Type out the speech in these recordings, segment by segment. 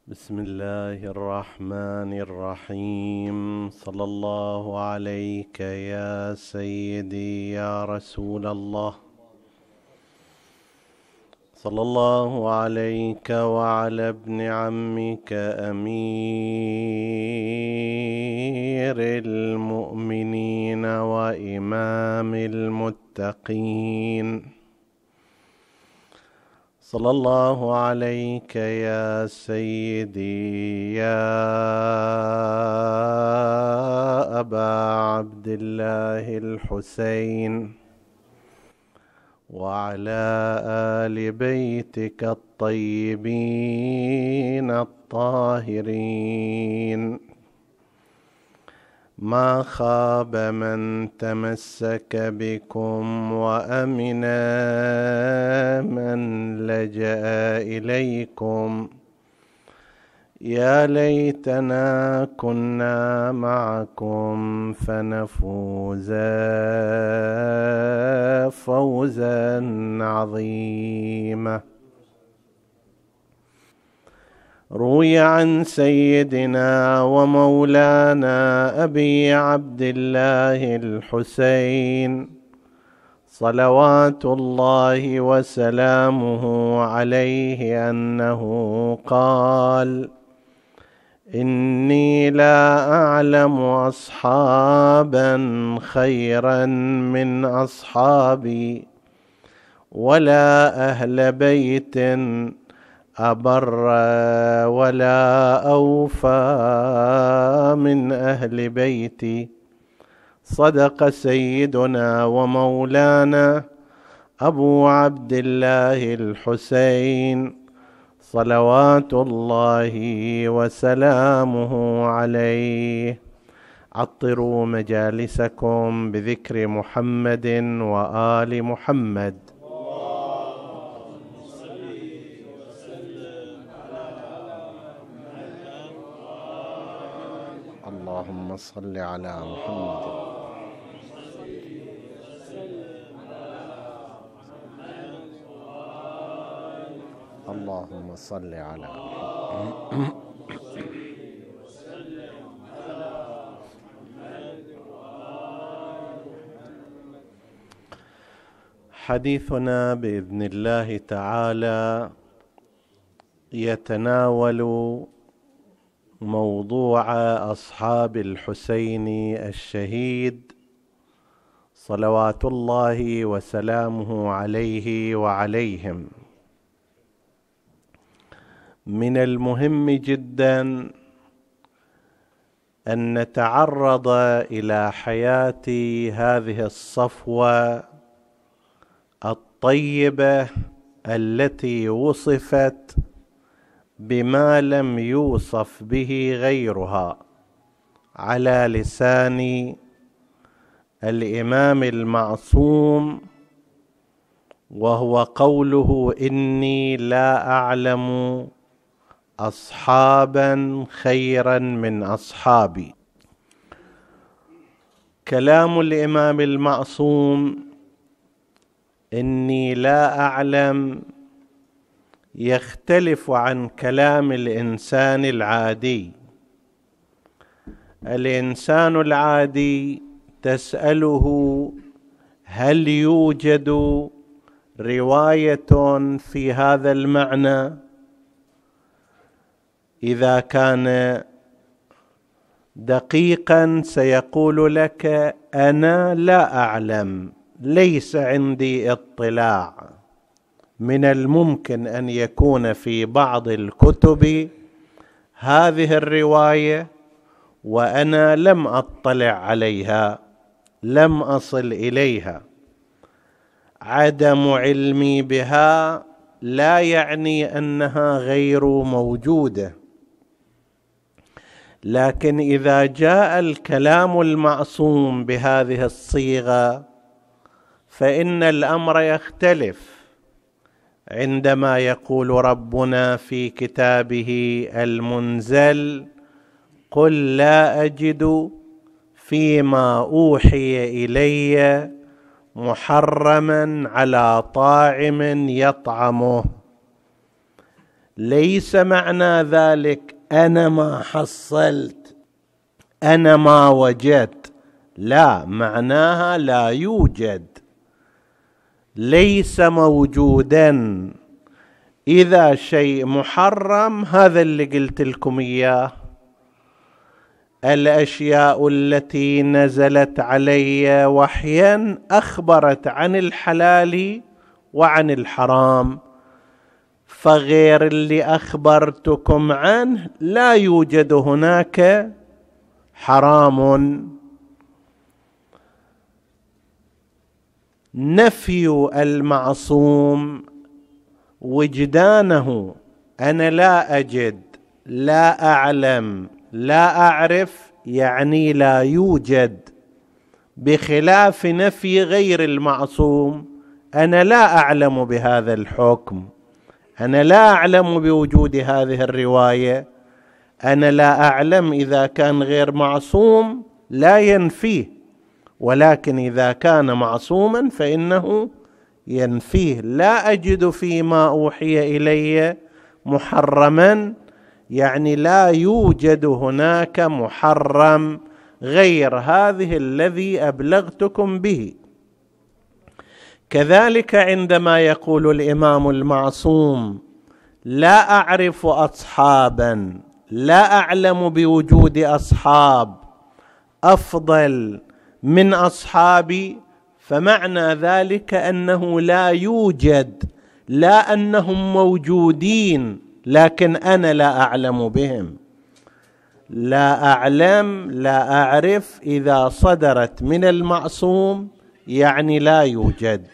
بسم الله الرحمن الرحيم. صلى الله عليك يا سيدي يا رسول الله. صلى الله عليك وعلى ابن عمك أمير المؤمنين وإمام المتقين. صلى الله عليك يا سيدي يا أبا عبد الله الحسين، وعلى آل بيتك الطيبين الطاهرين. ما خاب من تمسك بكم وأمن من لجأ إليكم. يا ليتنا كنا معكم فنفوز فوزا عظيما. روي عن سيدنا ومولانا أبي عبد الله الحسين صلوات الله وسلامه عليه أنه قال: إني لا أعلم أصحابا خيرا من أصحابي، ولا أهل بيت أبر ولا أوفى من أهل بيتي. صدق سيدنا ومولانا أبو عبد الله الحسين صلوات الله وسلامه عليه. عطروا مجالسكم بذكر محمد وآل محمد. اللهم صل على محمد. اللهم صل على محمد. حديثنا بإذن الله تعالى يتناول موضوع أصحاب الحسين الشهيد صلوات الله وسلامه عليه وعليهم. من المهم جدا أن نتعرض إلى حياة هذه الصفوة الطيبة التي وصفت بما لم يوصف به غيرها على لسان الإمام المعصوم، وهو قوله: إني لا أعلم أصحابا خيرا من أصحابي. كلام الإمام المعصوم إني لا أعلم يختلف عن كلام الإنسان العادي. الإنسان العادي تسأله: هل يوجد رواية في هذا المعنى؟ إذا كان دقيقا سيقول لك: أنا لا أعلم، ليس عندي اطلاع. من الممكن أن يكون في بعض الكتب هذه الرواية وأنا لم أطلع عليها، لم أصل إليها. عدم علمي بها لا يعني أنها غير موجودة. لكن إذا جاء الكلام المعصوم بهذه الصيغة فإن الأمر يختلف. عندما يقول ربنا في كتابه المنزل: قل لا أجد فيما أوحي إلي محرما على طاعم يطعمه، ليس معنى ذلك أنا ما حصلت، أنا ما وجدت، لا، معناها لا يوجد، ليس موجودا. إذا شيء محرم، هذا اللي قلت لكم إياه، الأشياء التي نزلت علي وحيا أخبرت عن الحلال وعن الحرام، فغير اللي أخبرتكم عنه لا يوجد هناك حرام. نفي المعصوم وجدانه، أنا لا أجد، لا أعلم، لا أعرف، يعني لا يوجد، بخلاف نفي غير المعصوم، أنا لا أعلم بهذا الحكم، أنا لا أعلم بوجود هذه الرواية، أنا لا أعلم. إذا كان غير معصوم لا ينفيه، ولكن إذا كان معصوما فإنه ينفيه. لا أجد فيما أوحي إلي محرما، يعني لا يوجد هناك محرم غير هذه الذي أبلغتكم به. كذلك عندما يقول الإمام المعصوم لا أعرف أصحابا، لا أعلم بوجود أصحاب أفضل من أصحابي، فمعنى ذلك أنه لا يوجد، لا أنهم موجودين لكن أنا لا أعلم بهم. لا أعلم، لا أعرف، إذا صدرت من المعصوم يعني لا يوجد.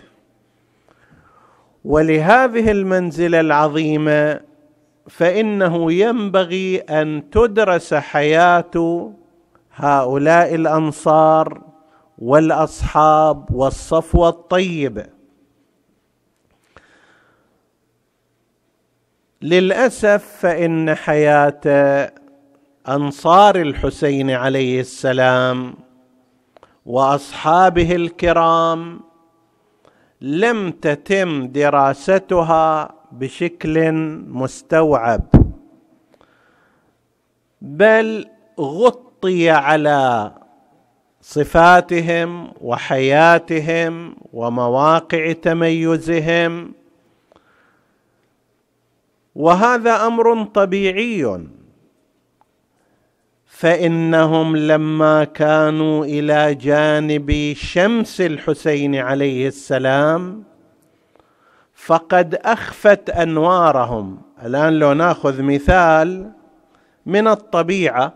ولهذه المنزلة العظيمة فإنه ينبغي أن تدرس حياة هؤلاء الأنصار والأصحاب والصفوة الطيبة. للأسف فإن حياة أنصار الحسين عليه السلام وأصحابه الكرام لم تتم دراستها بشكل مستوعب، بل غطي على صفاتهم وحياتهم ومواقع تميزهم، وهذا أمر طبيعي. فإنهم لما كانوا إلى جانب شمس الحسين عليه السلام فقد أخفت أنوارهم. الآن لو نأخذ مثال من الطبيعة،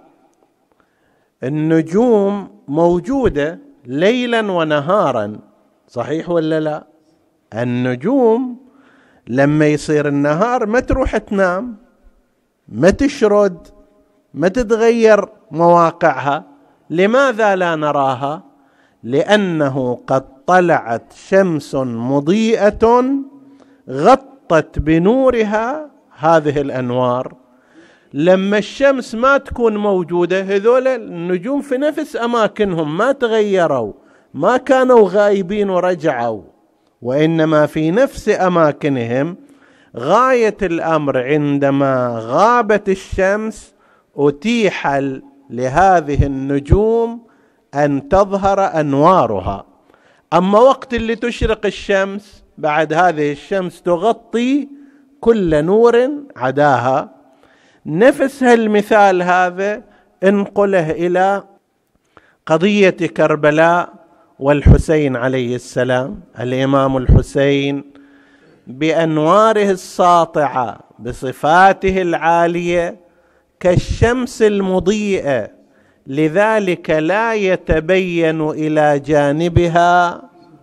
النجوم موجودة ليلا ونهارا، صحيح ولا لا؟ النجوم لما يصير النهار ما تروح تنام، ما تشرد، ما تتغير مواقعها. لماذا لا نراها؟ لأنه قد طلعت شمس مضيئة غطت بنورها هذه الأنوار. لما الشمس ما تكون موجودة، هذول النجوم في نفس أماكنهم، ما تغيروا، ما كانوا غايبين ورجعوا، وإنما في نفس أماكنهم. غاية الأمر عندما غابت الشمس أتيح لهذه النجوم أن تظهر أنوارها. أما وقت اللي تشرق الشمس، بعد هذه الشمس تغطي كل نور عداها. نفس هالمثال هذا انقله إلى قضية كربلاء والحسين عليه السلام. الإمام الحسين بأنواره الساطعة بصفاته العالية كالشمس المضيئة، لذلك لا يتبين إلى جانبها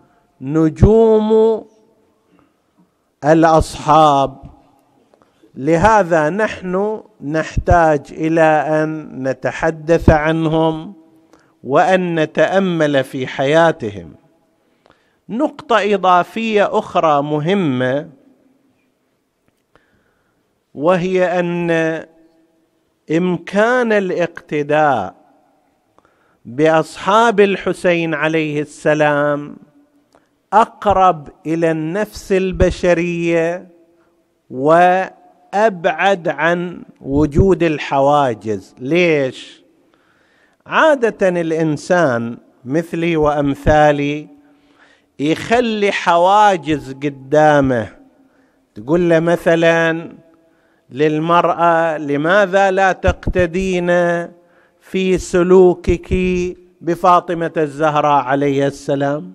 نجوم الأصحاب. لهذا نحن نحتاج إلى أن نتحدث عنهم وأن نتأمل في حياتهم. نقطة إضافية أخرى مهمة، وهي أن إمكان الاقتداء بأصحاب الحسين عليه السلام أقرب إلى النفس البشرية أبعد عن وجود الحواجز. ليش؟ عادة الإنسان مثلي وأمثالي يخلي حواجز قدامه. تقول له مثلا للمرأة لماذا لا تقتدين في سلوكك بفاطمة الزهراء عليه السلام؟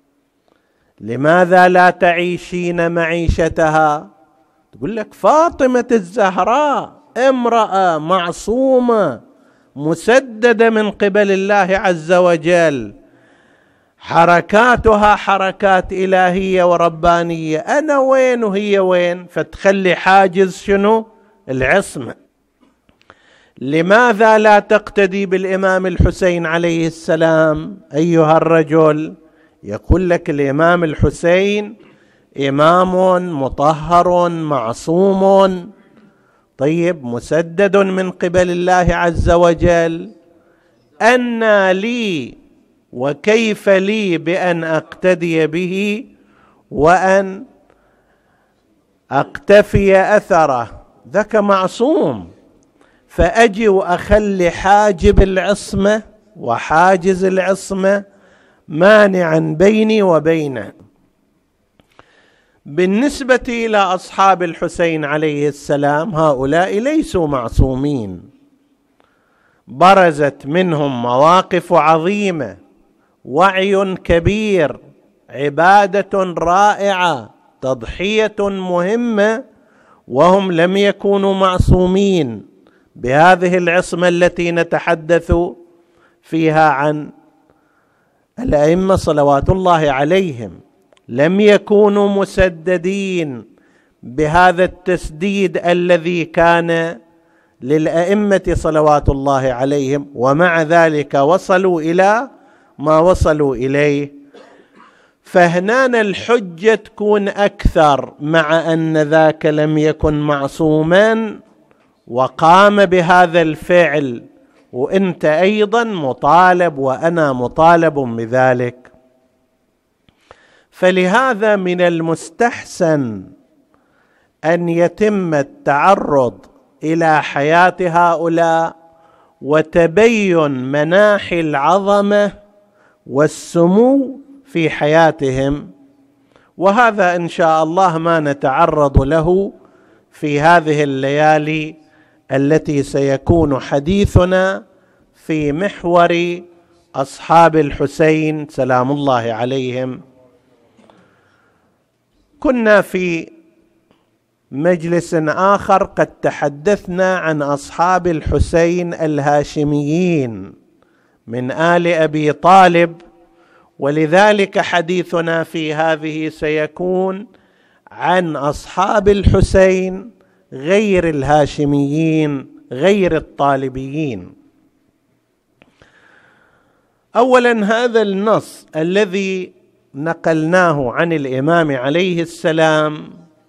لماذا لا تعيشين معيشتها؟ تقول لك فاطمة الزهراء امرأة معصومة مسددة من قبل الله عز وجل، حركاتها حركات إلهية وربانية، أنا وين وهي وين؟ فتخلي حاجز شنو؟ العصمة. لماذا لا تقتدي بالإمام الحسين عليه السلام أيها الرجل؟ يقول لك الإمام الحسين إمام مطهر معصوم، طيب مسدد من قبل الله عز وجل، أنى لي وكيف لي بأن أقتدي به وأن أقتفي أثره؟ ذاك معصوم، فأجي وأخلي حاجب العصمة وحاجز العصمة مانعا بيني وبينه. بالنسبة إلى أصحاب الحسين عليه السلام هؤلاء ليسوا معصومين، برزت منهم مواقف عظيمة، وعي كبير، عبادة رائعة، تضحية مهمة، وهم لم يكونوا معصومين بهذه العصمة التي نتحدث فيها عن الأئمة صلوات الله عليهم. لم يكونوا مسددين بهذا التسديد الذي كان للأئمة صلوات الله عليهم، ومع ذلك وصلوا إلى ما وصلوا إليه. فهنا الحجة تكون أكثر مع أن ذاك لم يكن معصوما وقام بهذا الفعل، وأنت أيضا مطالب وأنا مطالب بذلك. فلهذا من المستحسن أن يتم التعرض إلى حياة هؤلاء وتبين مناحي العظمة والسمو في حياتهم، وهذا إن شاء الله ما نتعرض له في هذه الليالي التي سيكون حديثنا في محور أصحاب الحسين سلام الله عليهم. كنا في مجلس آخر قد تحدثنا عن أصحاب الحسين الهاشميين من آل أبي طالب، ولذلك حديثنا في هذه سيكون عن أصحاب الحسين غير الهاشميين غير الطالبيين. أولا هذا النص الذي نقلناه عن الإمام عليه السلام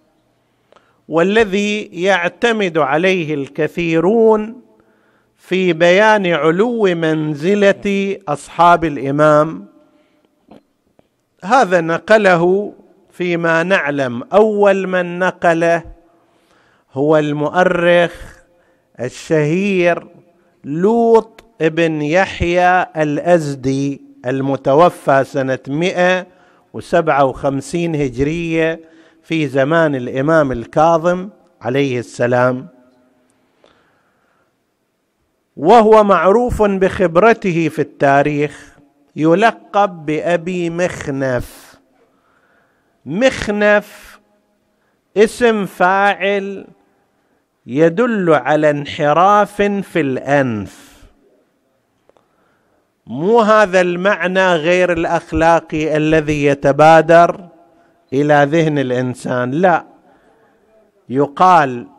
والذي يعتمد عليه الكثيرون في بيان علو منزلة أصحاب الإمام، هذا نقله فيما نعلم أول من نقله هو المؤرخ الشهير لوط ابن يحيى الأزدي المتوفى سنة 157 هجرية في زمان الإمام الكاظم عليه السلام، وهو معروف بخبرته في التاريخ، يلقب بأبي مخنف. مخنف اسم فاعل يدل على انحراف في الأنف، مو هذا المعنى غير الأخلاقي الذي يتبادر إلى ذهن الإنسان، لا، يقال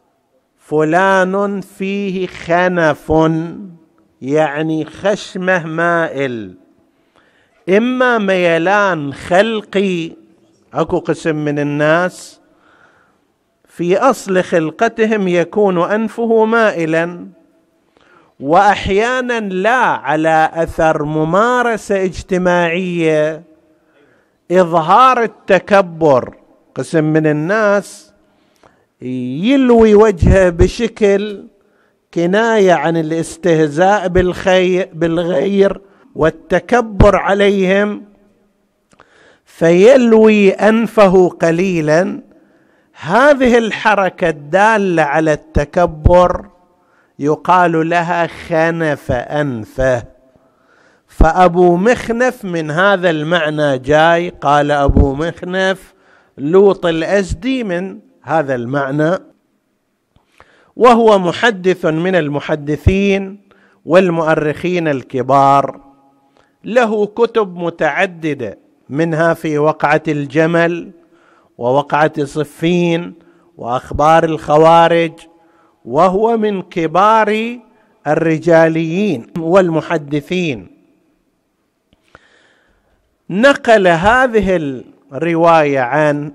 فلان فيه خنف، يعني خشمه مائل، إما ميلان خلقي، أكو قسم من الناس في أصل خلقتهم يكون أنفه مائلا، وأحيانا لا على أثر ممارسة اجتماعية، إظهار التكبر. قسم من الناس يلوي وجهه بشكل كناية عن الاستهزاء بالغير والتكبر عليهم، فيلوي أنفه قليلا. هذه الحركة الدالة على التكبر يقال لها خنف أنفه. فأبو مخنف من هذا المعنى جاي، قال أبو مخنف لوط الأزدي من هذا المعنى، وهو محدث من المحدثين والمؤرخين الكبار، له كتب متعددة، منها في وقعة الجمل ووقعة صفين وأخبار الخوارج، وهو من كبار الرجاليين والمحدثين. نقل هذه الرواية عن،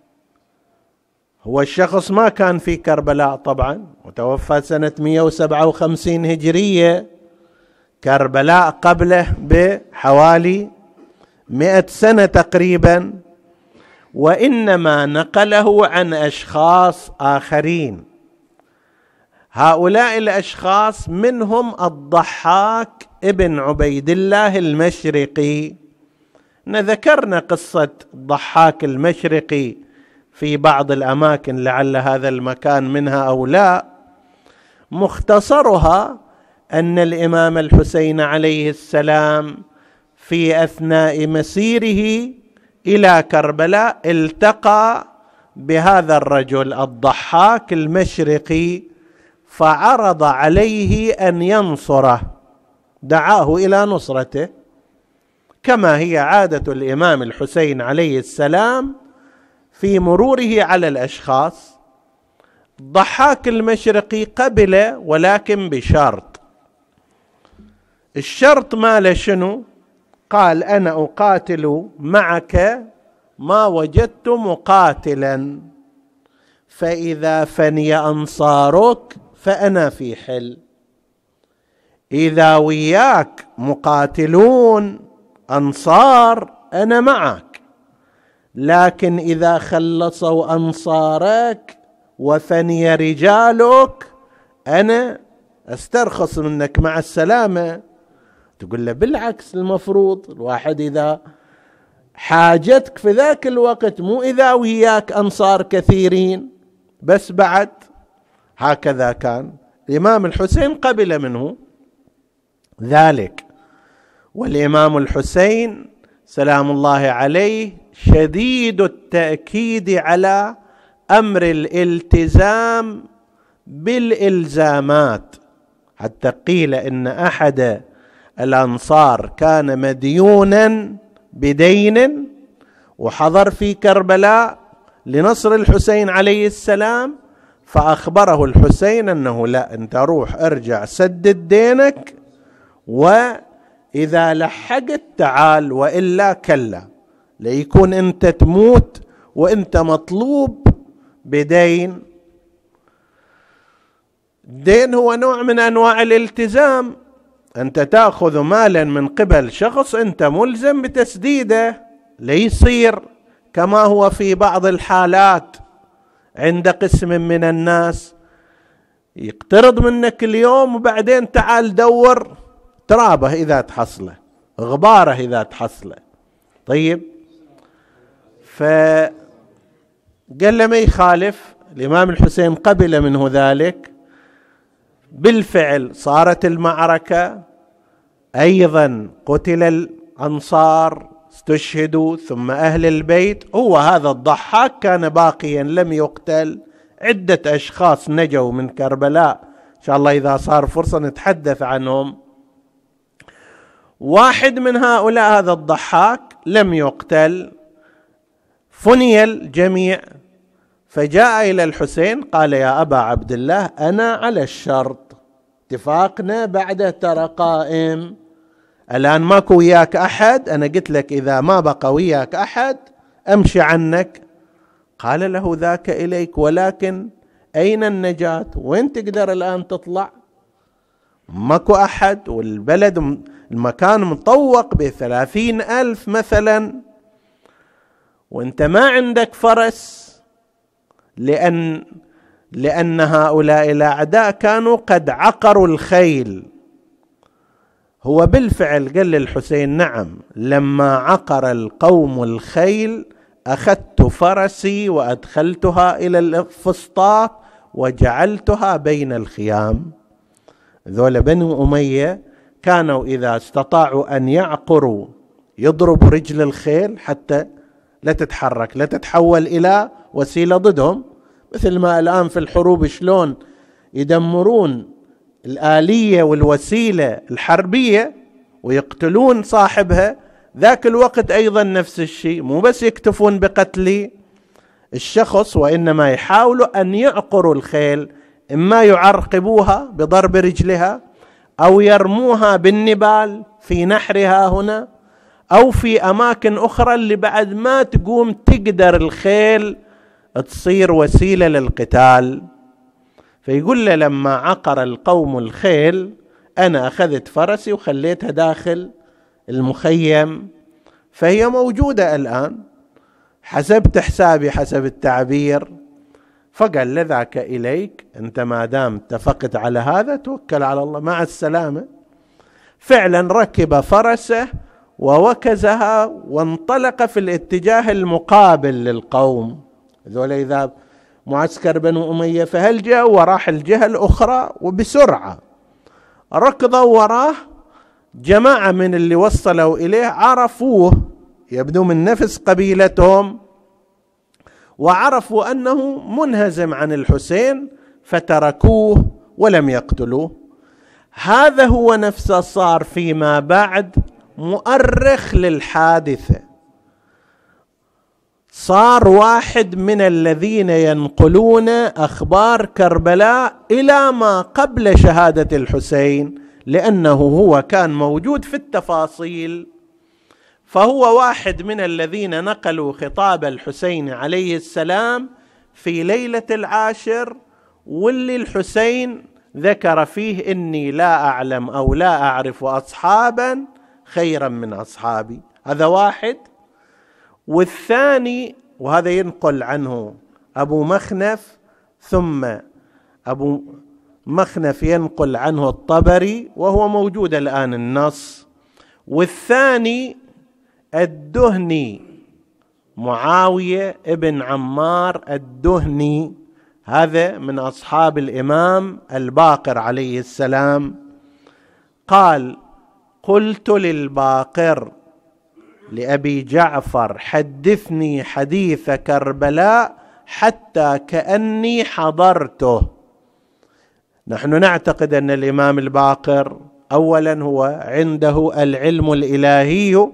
هو الشخص ما كان في كربلاء طبعا، وتوفى سنة 157 هجرية، كربلاء قبله بحوالي 100 سنة تقريبا، وإنما نقله عن أشخاص آخرين. هؤلاء الأشخاص منهم الضحاك ابن عبيد الله المشرقي. ذكرنا قصة الضحاك المشرقي في بعض الأماكن، لعل هذا المكان منها أو لا. مختصرها أن الإمام الحسين عليه السلام في أثناء مسيره إلى كربلاء التقى بهذا الرجل الضحاك المشرقي، فعرض عليه أن ينصره، دعاه إلى نصرته كما هي عادة الإمام الحسين عليه السلام في مروره على الأشخاص. الضحاك المشرقي قبل، ولكن بشرط. الشرط ماله شنو؟ قال: أنا أقاتل معك ما وجدت مقاتلا، فإذا فني أنصارك فأنا في حل. إذا وياك مقاتلون أنصار أنا معك، لكن إذا خلصوا أنصارك وفني رجالك أنا أسترخص منك، مع السلامة. تقول له بالعكس، المفروض الواحد إذا حاجتك في ذاك الوقت، مو إذا وياك أنصار كثيرين بس. بعد هكذا كان الإمام الحسين قبل منه ذلك. والإمام الحسين سلام الله عليه شديد التأكيد على أمر الالتزام بالإلزامات، حتى قيل إن أحد الأنصار كان مديونا بدين وحضر في كربلاء لنصر الحسين عليه السلام، فأخبره الحسين أنه لا، أنت روح ارجع سدد دينك، وإذا لحقت تعال، وإلا كلا، ليكون أنت تموت وأنت مطلوب بدين. الدين هو نوع من أنواع الالتزام، أنت تأخذ مالا من قبل شخص أنت ملزم بتسديده، ليصير كما هو في بعض الحالات عند قسم من الناس يقترض منك اليوم، وبعدين تعال دور ترابه إذا تحصله، غباره إذا تحصله. طيب، فقال له ما يخالف. الإمام الحسين قبل منه ذلك. بالفعل صارت المعركة، أيضا قتل الأنصار، استشهدوا، ثم أهل البيت. هو هذا الضحاك كان باقيا لم يقتل. عدة أشخاص نجوا من كربلاء، إن شاء الله إذا صار فرصة نتحدث عنهم. واحد من هؤلاء هذا الضحاك لم يقتل، فني الجميع، فجاء إلى الحسين قال: يا أبا عبد الله، أنا على الشرط، اتفاقنا بعد ترى قائم، الآن ماكو وياك أحد، أنا قلت لك إذا ما بقى وياك أحد أمشي عنك. قال له: ذاك إليك، ولكن أين النجاة؟ وين تقدر الآن تطلع؟ ماكو أحد، والبلد المكان مطوق ب30,000 مثلا، وانت ما عندك فرس، لأن لأن هؤلاء الأعداء كانوا قد عقروا الخيل. هو بالفعل قال للحسين: نعم، لما عقر القوم الخيل أخذت فرسي وأدخلتها إلى الفسطاط وجعلتها بين الخيام. ذول بنو أمية كانوا إذا استطاعوا أن يعقروا يضربوا رجل الخيل حتى لا تتحرك، لا تتحول إلى وسيلة ضدهم، مثل ما الآن في الحروب شلون يدمرون الآلية والوسيلة الحربية ويقتلون صاحبها. ذاك الوقت أيضا نفس الشيء، مو بس يكتفون بقتل الشخص، وإنما يحاولوا أن يعقروا الخيل، إما يعرقبوها بضرب رجلها، أو يرموها بالنبال في نحرها هنا، أو في أماكن أخرى اللي بعد ما تقوم تقدر الخيل تصير وسيلة للقتال. فيقول له: لما عقر القوم الخيل أنا أخذت فرسي وخليتها داخل المخيم، فهي موجودة الآن. حسبت حسابي حسب التعبير، فقال: لذاك إليك، أنت ما دام اتفقت على هذا توكل على الله، مع السلامة. فعلا ركب فرسه ووكزها وانطلق في الاتجاه المقابل للقوم. ذول إذا معسكر بنو أمية في هالجهة وراح الجهة الأخرى، وبسرعة ركضوا وراه. جماعة من اللي وصلوا إليه عرفوه، يبدو من نفس قبيلتهم، وعرفوا أنه منهزم عن الحسين فتركوه ولم يقتلوه. هذا هو نفسه صار فيما بعد مؤرخ للحادثة، صار واحد من الذين ينقلون أخبار كربلاء إلى ما قبل شهادة الحسين، لأنه هو كان موجود في التفاصيل. فهو واحد من الذين نقلوا خطاب الحسين عليه السلام في ليلة العاشر، واللي الحسين ذكر فيه: إني لا أعلم أو لا أعرف أصحابا خيرا من أصحابي. هذا واحد. والثاني، وهذا ينقل عنه أبو مخنف، ثم أبو مخنف ينقل عنه الطبري، وهو موجود الآن النص. والثاني الدهني، معاوية ابن عمار الدهني، هذا من أصحاب الإمام الباقر عليه السلام. قال: قلت للباقر لأبي جعفر: حدثني حديث كربلاء حتى كأني حضرته. نحن نعتقد أن الإمام الباقر أولا هو عنده العلم الإلهي،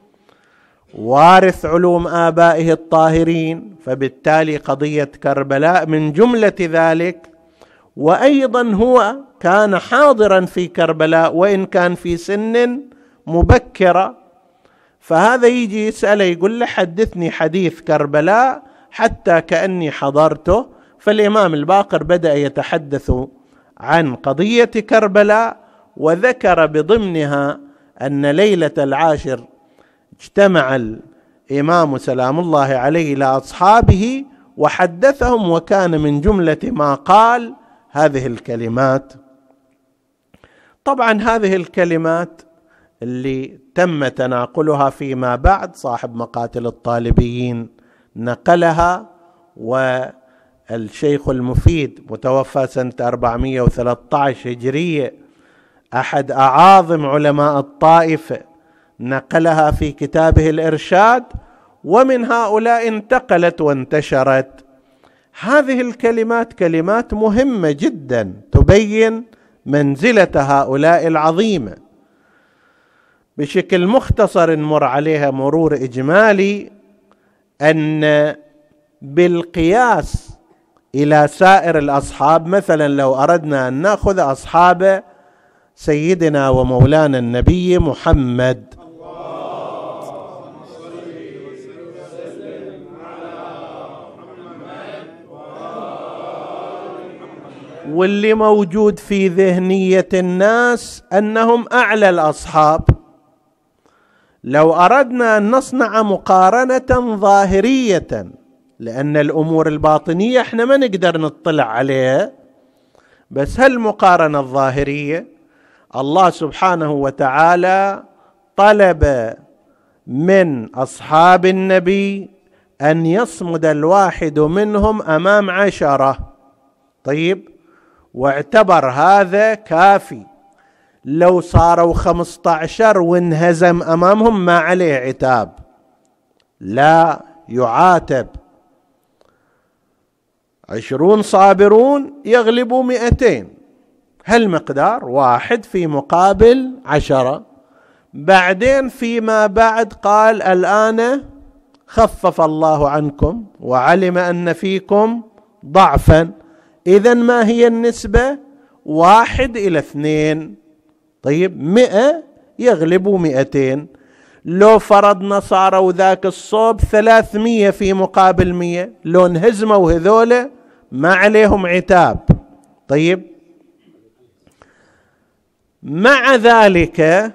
وارث علوم آبائه الطاهرين، فبالتالي قضية كربلاء من جملة ذلك. وأيضا هو كان حاضرا في كربلاء وإن كان في سن مبكرة، فهذا يجي يسأله يقول له: حدثني حديث كربلاء حتى كأني حضرته. فالإمام الباقر بدأ يتحدث عن قضية كربلاء، وذكر بضمنها أن ليلة العاشر اجتمع الإمام سلام الله عليه لأصحابه وحدثهم، وكان من جملة ما قال هذه الكلمات. طبعا هذه الكلمات اللي تم تناقلها فيما بعد، صاحب مقاتل الطالبيين نقلها، والشيخ المفيد متوفى سنة 413 هجرية، أحد أعاظم علماء الطائفة، نقلها في كتابه الإرشاد، ومن هؤلاء انتقلت وانتشرت. هذه الكلمات كلمات مهمة جدا تبين منزلة هؤلاء العظيمة. بشكل مختصر نمر عليها مرور إجمالي، أن بالقياس إلى سائر الأصحاب، مثلا لو أردنا أن نأخذ أصحاب سيدنا ومولانا النبي محمد، واللي موجود في ذهنية الناس أنهم أعلى الأصحاب، لو أردنا أن نصنع مقارنة ظاهرية لأن الأمور الباطنية احنا ما نقدر نطلع عليها، بس هالمقارنة الظاهرية الله سبحانه وتعالى طلب من أصحاب النبي أن يصمد الواحد منهم أمام 10. طيب، واعتبر هذا كافي. لو صاروا 15 وانهزم أمامهم ما عليه عتاب، لا يعاتب. 20 صابرون يغلبوا 200، هالمقدار 1 في مقابل 10. بعدين فيما بعد قال الآن خفف الله عنكم وعلم أن فيكم ضعفا، إذن ما هي النسبة؟ 1:2. طيب، 100 يغلبوا 200. لو فرضنا صاروا ذاك الصوب 300 في مقابل 100، لو انهزموا هذولا ما عليهم عتاب. طيب، مع ذلك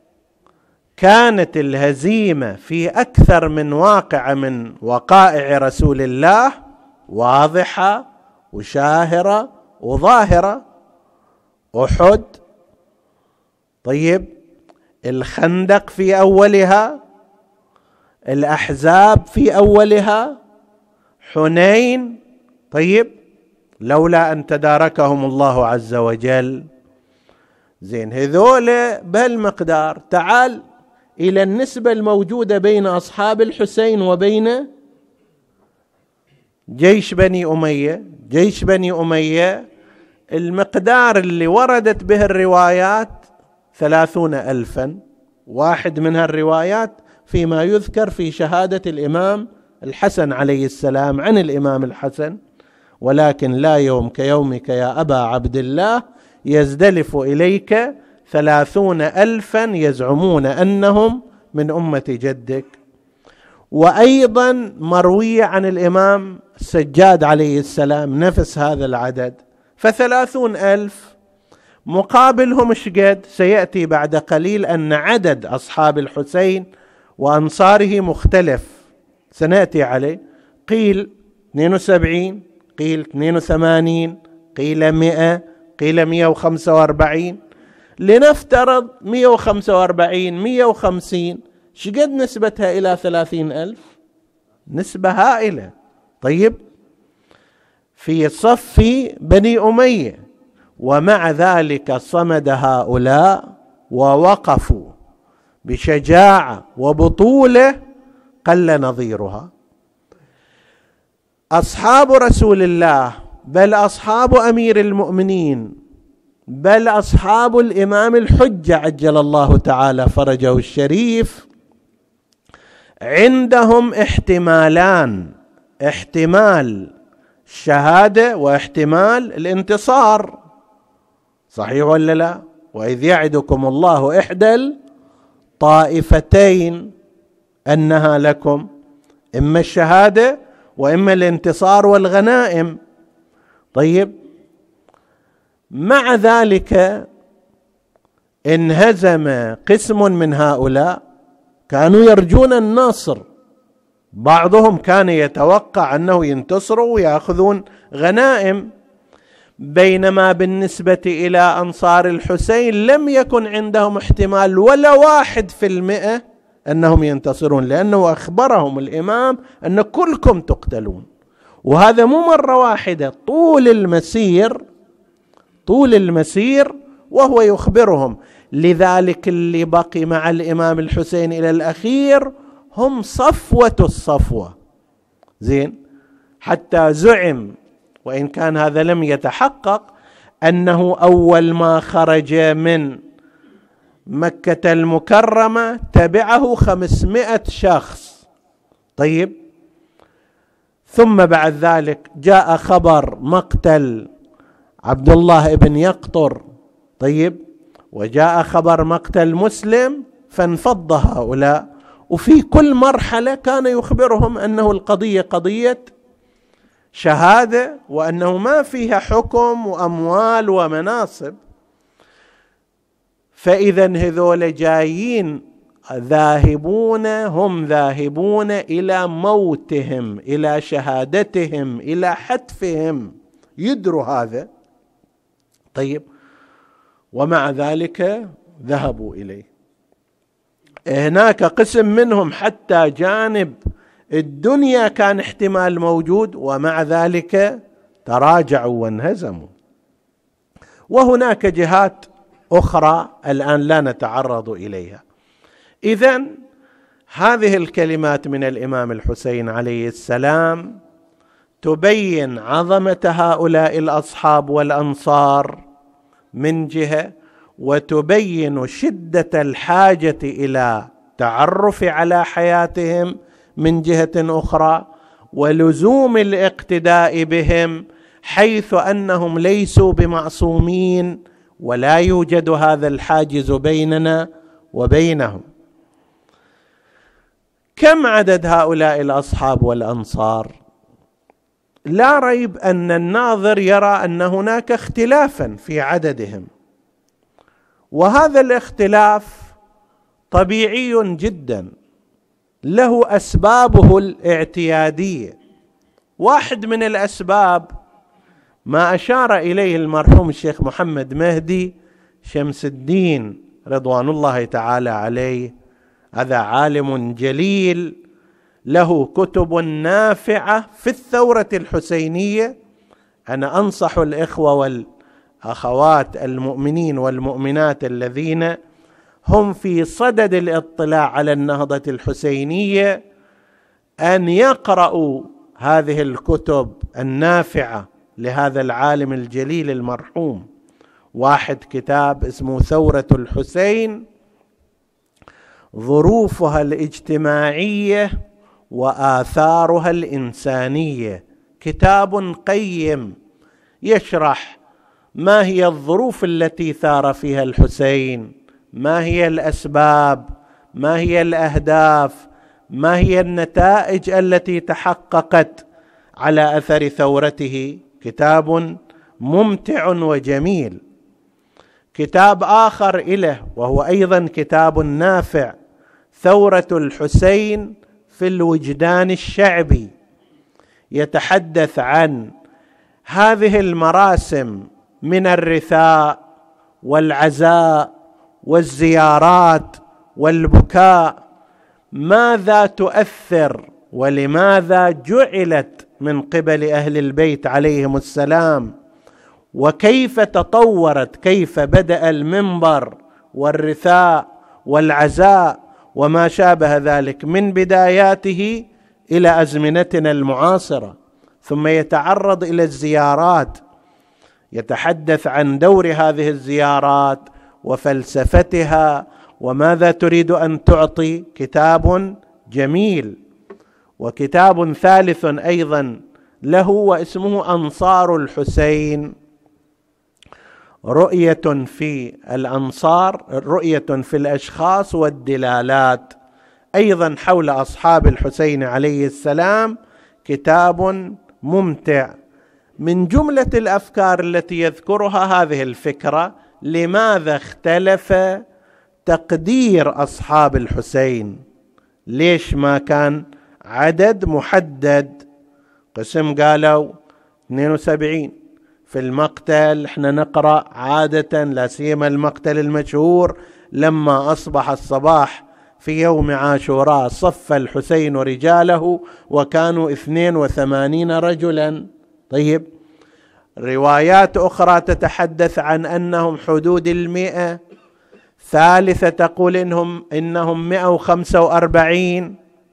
كانت الهزيمة في أكثر من واقعة من وقائع رسول الله واضحة وشاهرة وظاهرة. أحد، طيب، الخندق في أولها، الأحزاب في أولها، حنين. طيب، لولا أن تداركهم الله عز وجل. زين، هذول بهالمقدار. تعال إلى النسبة الموجودة بين أصحاب الحسين وبين جيش بني أمية. جيش بني أمية المقدار اللي وردت به الروايات 30,000. واحد من هالروايات فيما يذكر في شهادة الإمام الحسن عليه السلام عن الإمام الحسن: ولكن لا يوم كيومك يا أبا عبد الله يزدلف إليك 30,000 يزعمون أنهم من أمة جدك. وأيضا مروية عن الإمام السجاد عليه السلام نفس هذا العدد. ف30,000 مقابلهم شقد؟ سيأتي بعد قليل أن عدد أصحاب الحسين وأنصاره مختلف، سنأتي عليه. قيل 72، قيل 82، قيل 100، قيل 145. لنفترض 145 150، شقد نسبتها إلى 30,000؟ نسبة هائلة. طيب، في صف بني أمية، ومع ذلك صمد هؤلاء ووقفوا بشجاعة وبطولة قل نظيرها. أصحاب رسول الله، بل أصحاب أمير المؤمنين، بل أصحاب الإمام الحجة عجل الله تعالى فرجه الشريف، عندهم احتمالان: احتمال الشهادة واحتمال الانتصار. صحيح ولا لا؟ وإذ يعدكم الله إحدى الطائفتين أنها لكم، إما الشهادة وإما الانتصار والغنائم. طيب، مع ذلك انهزم قسم من هؤلاء، كانوا يرجون النصر. بعضهم كان يتوقع أنه ينتصروا ويأخذون غنائم، بينما بالنسبة إلى أنصار الحسين لم يكن عندهم احتمال ولا 1% أنهم ينتصرون، لأنه أخبرهم الإمام أن كلكم تقتلون. وهذا مو مرة واحدة، طول المسير وهو يخبرهم. لذلك اللي بقي مع الإمام الحسين إلى الأخير هم صفوة الصفوة. زين، حتى زعم، وإن كان هذا لم يتحقق، أنه أول ما خرج من مكة المكرمة تبعه 500 شخص. طيب، ثم بعد ذلك جاء خبر مقتل عبد الله بن يقطر. طيب، وجاء خبر مقتل مسلم، فانفض هؤلاء. وفي كل مرحلة كان يخبرهم أنه القضية قضية شهادة، وأنه ما فيها حكم وأموال ومناصب. فإذا هذول جايين هم ذاهبون إلى موتهم، إلى شهادتهم، إلى حتفهم، يدروا هذا. طيب، ومع ذلك ذهبوا إليه. هناك قسم منهم حتى جانب الدنيا كان احتمال موجود، ومع ذلك تراجعوا وانهزموا. وهناك جهات أخرى الآن لا نتعرض إليها. إذن هذه الكلمات من الإمام الحسين عليه السلام تبين عظمة هؤلاء الأصحاب والأنصار من جهة، وتبين شدة الحاجة إلى تعرف على حياتهم من جهة أخرى، ولزوم الاقتداء بهم، حيث أنهم ليسوا بمعصومين ولا يوجد هذا الحاجز بيننا وبينهم. كم عدد هؤلاء الأصحاب والأنصار؟ لا ريب أن الناظر يرى أن هناك اختلافا في عددهم، وهذا الاختلاف طبيعي جدا، له أسبابه الاعتيادية. واحد من الأسباب ما أشار إليه المرحوم الشيخ محمد مهدي شمس الدين رضوان الله تعالى عليه. هذا عالم جليل له كتب نافعة في الثورة الحسينية. أنا أنصح الإخوة والأخوات المؤمنين والمؤمنات الذين هم في صدد الاطلاع على النهضة الحسينية أن يقرأوا هذه الكتب النافعة لهذا العالم الجليل المرحوم. واحد كتاب اسمه ثورة الحسين، ظروفها الاجتماعية وآثارها الإنسانية، كتاب قيم يشرح ما هي الظروف التي ثار فيها الحسين، ما هي الأسباب، ما هي الأهداف، ما هي النتائج التي تحققت على أثر ثورته. كتاب ممتع وجميل. كتاب آخر له وهو أيضا كتاب نافع، ثورة الحسين في الوجدان الشعبي، يتحدث عن هذه المراسم من الرثاء والعزاء والزيارات والبكاء، ماذا تؤثر ولماذا جعلت من قبل أهل البيت عليهم السلام، وكيف تطورت، كيف بدأ المنبر والرثاء والعزاء وما شابه ذلك من بداياته إلى أزمنتنا المعاصرة. ثم يتعرض إلى الزيارات، يتحدث عن دور هذه الزيارات وفلسفتها وماذا تريد أن تعطي. كتاب جميل. وكتاب ثالث أيضا له واسمه أنصار الحسين، رؤية في الأنصار، رؤية في الأشخاص والدلالات، أيضا حول أصحاب الحسين عليه السلام. كتاب ممتع. من جملة الأفكار التي يذكرها هذه الفكرة: لماذا اختلف تقدير أصحاب الحسين؟ ليش ما كان عدد محدد؟ قسم قالوا 72 في المقتل. احنا نقرأ عادة، لا سيما المقتل المشهور: لما أصبح الصباح في يوم عاشوراء صف الحسين رجاله وكانوا 82 رجلا. طيب، روايات أخرى تتحدث عن أنهم حدود 100، ثالثة تقول إنهم 145،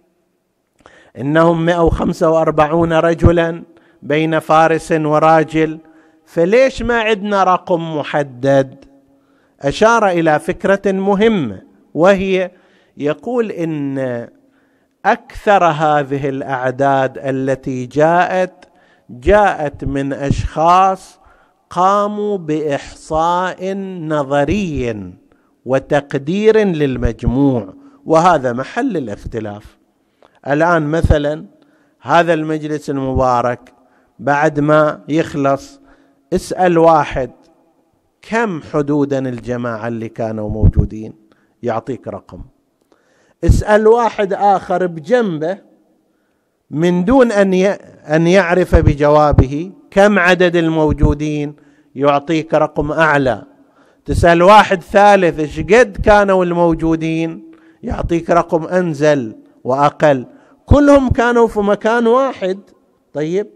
إنهم 145 رجلا بين فارس وراجل. فليش ما عندنا رقم محدد؟ أشار إلى فكرة مهمة، وهي يقول إن أكثر هذه الأعداد التي جاءت من أشخاص قاموا بإحصاء نظري وتقدير للمجموع، وهذا محل الاختلاف. الآن مثلا هذا المجلس المبارك بعد ما يخلص اسأل واحد كم حدودا الجماعة اللي كانوا موجودين، يعطيك رقم. اسأل واحد آخر بجنبه من دون أن يعرف بجوابه كم عدد الموجودين، يعطيك رقم أعلى. تسأل واحد ثالث إيش قد كانوا الموجودين، يعطيك رقم أنزل وأقل. كلهم كانوا في مكان واحد. طيب،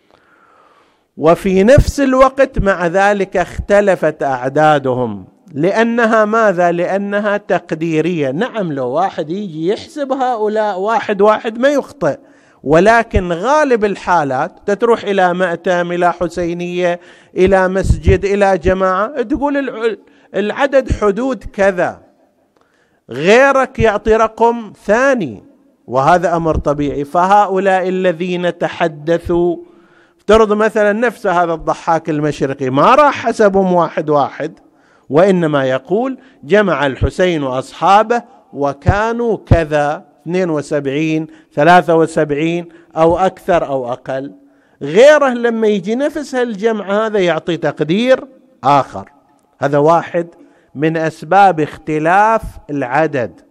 وفي نفس الوقت مع ذلك اختلفت أعدادهم، لأنها ماذا؟ لأنها تقديرية. نعم، لو واحد يجي يحسب هؤلاء واحد واحد ما يخطئ، ولكن غالب الحالات تروح إلى مأتم، إلى حسينية، إلى مسجد، إلى جماعة، تقول العدد حدود كذا، غيرك يعطي رقم ثاني، وهذا أمر طبيعي. فهؤلاء الذين تحدثوا، افترض مثلا نفس هذا الضحاك المشرقي ما راح حسبهم واحد واحد، وإنما يقول جمع الحسين وأصحابه وكانوا كذا، 72 73 أو أكثر أو أقل. غيره لما يجي نفس هالجمع هذا يعطي تقدير آخر. هذا واحد من أسباب اختلاف العدد.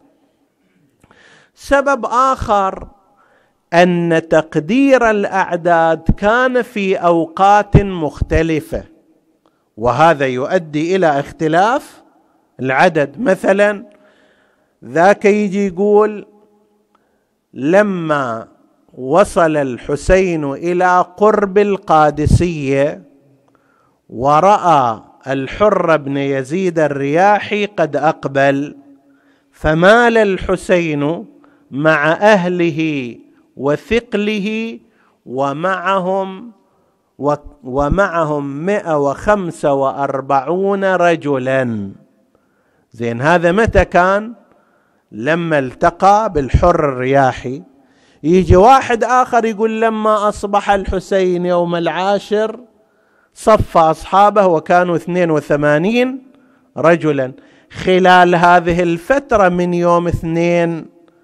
سبب آخر أن تقدير الأعداد كان في أوقات مختلفة، وهذا يؤدي إلى اختلاف العدد. مثلا ذاك يجي يقول لما وصل الحسين إلى قرب القادسية ورأى الحر بن يزيد الرياحي قد أقبل، فمال الحسين مع أهله وثقله ومعهم 145 رجلا. زين، هذا متى كان؟ لما التقى بالحر الرياحي. يجي واحد آخر يقول لما أصبح الحسين يوم 10 صف أصحابه وكانوا 82 رجلا. خلال هذه الفترة من يوم 2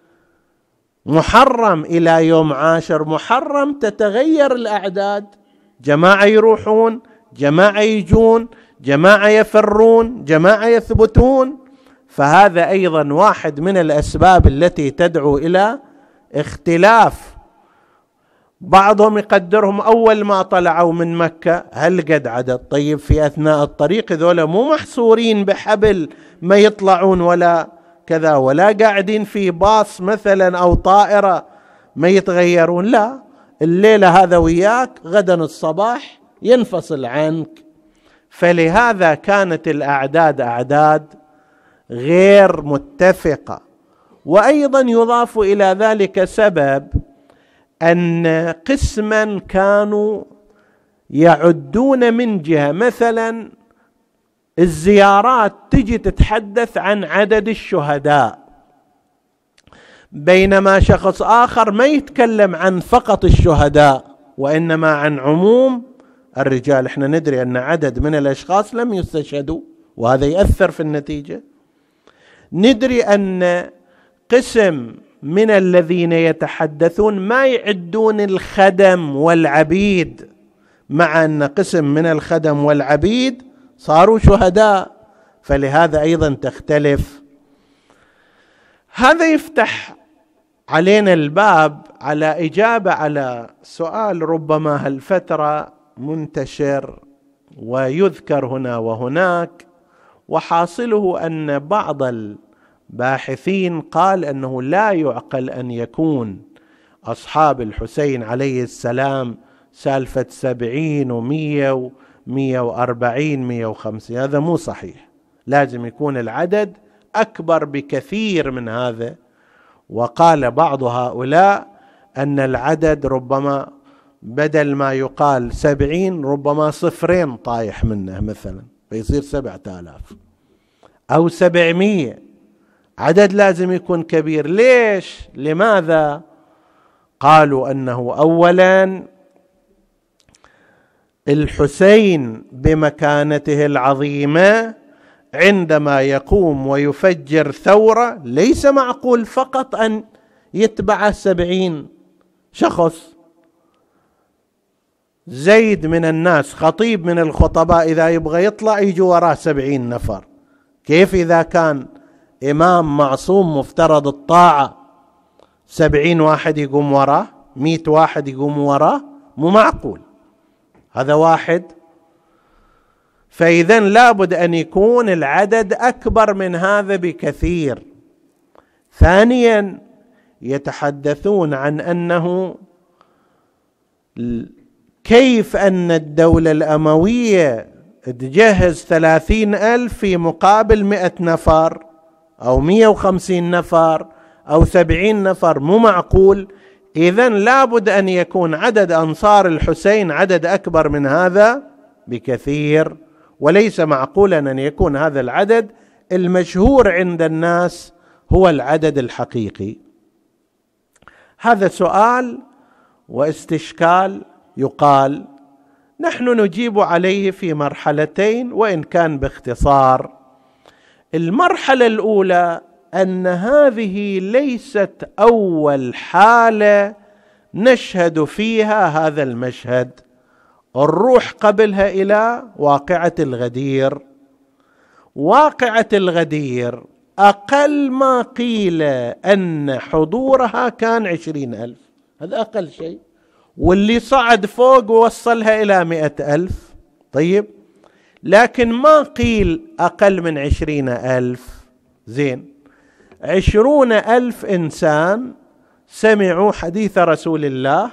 محرم إلى يوم 10 محرم تتغير الأعداد، جماعة يروحون، جماعة يجون، جماعة يفرون، جماعة يثبتون. فهذا أيضا واحد من الأسباب التي تدعو إلى اختلاف. بعضهم يقدرهم أول ما طلعوا من مكة هل قد عدد. طيب، في أثناء الطريق ذولا مو محصورين بحبل ما يطلعون ولا كذا، ولا قاعدين في باص مثلا أو طائرة ما يتغيرون، لا، الليلة هذا وياك، غدا الصباح ينفصل عنك. فلهذا كانت الأعداد أعداد غير متفقة. وأيضا يضاف إلى ذلك سبب أن قسما كانوا يعدون من جهة، مثلا الزيارات تجي تتحدث عن عدد الشهداء، بينما شخص آخر ما يتكلم عن فقط الشهداء وإنما عن عموم الرجال. احنا ندري أن عدد من الأشخاص لم يستشهدوا، وهذا يأثر في النتيجة. ندري أن قسم من الذين يتحدثون ما يعدون الخدم والعبيد، مع أن قسم من الخدم والعبيد صاروا شهداء، فلهذا أيضا تختلف. هذا يفتح علينا الباب على إجابة على سؤال ربما هالفترة منتشر ويذكر هنا وهناك، وحاصله أن بعض الباحثين قال أنه لا يعقل أن يكون أصحاب الحسين عليه السلام سالفة 70 و100 و140 150. هذا مو صحيح، لازم يكون العدد أكبر بكثير من هذا. وقال بعض هؤلاء أن العدد ربما بدل ما يقال 70 ربما 0 طايح منه مثلا، فيصير 7000 أو 700. عدد لازم يكون كبير. ليش؟ لماذا؟ قالوا أنه أولا الحسين بمكانته العظيمة عندما يقوم ويفجر ثورة ليس معقول فقط أن يتبع 70 شخص. زيد من الناس، خطيب من الخطباء، إذا يبغى يطلع يجي وراه 70 نفر. كيف إذا كان إمام معصوم مفترض الطاعة 70 واحد يقوم وراه، 100 واحد يقوم وراه؟ مو معقول، هذا واحد. فإذا لابد أن يكون العدد أكبر من هذا بكثير. ثانيا يتحدثون عن أنه كيف أن الدولة الأموية تجهز 30,000 في مقابل 100 نفر أو 150 نفر أو 70 نفر، مو معقول. إذن لابد أن يكون عدد أنصار الحسين عدد أكبر من هذا بكثير، وليس معقولا أن يكون هذا العدد المشهور عند الناس هو العدد الحقيقي. هذا سؤال واستشكال يقال، نحن نجيب عليه في مرحلتين وإن كان باختصار. المرحلة الأولى أن هذه ليست أول حالة نشهد فيها هذا المشهد، الروح قبلها إلى واقعة الغدير. واقعة الغدير أقل ما قيل أن حضورها كان 20,000، هذا أقل شيء، واللي صعد فوق ووصلها إلى 100,000. طيب، لكن ما قيل أقل من 20,000. زين، 20,000 إنسان سمعوا حديث رسول الله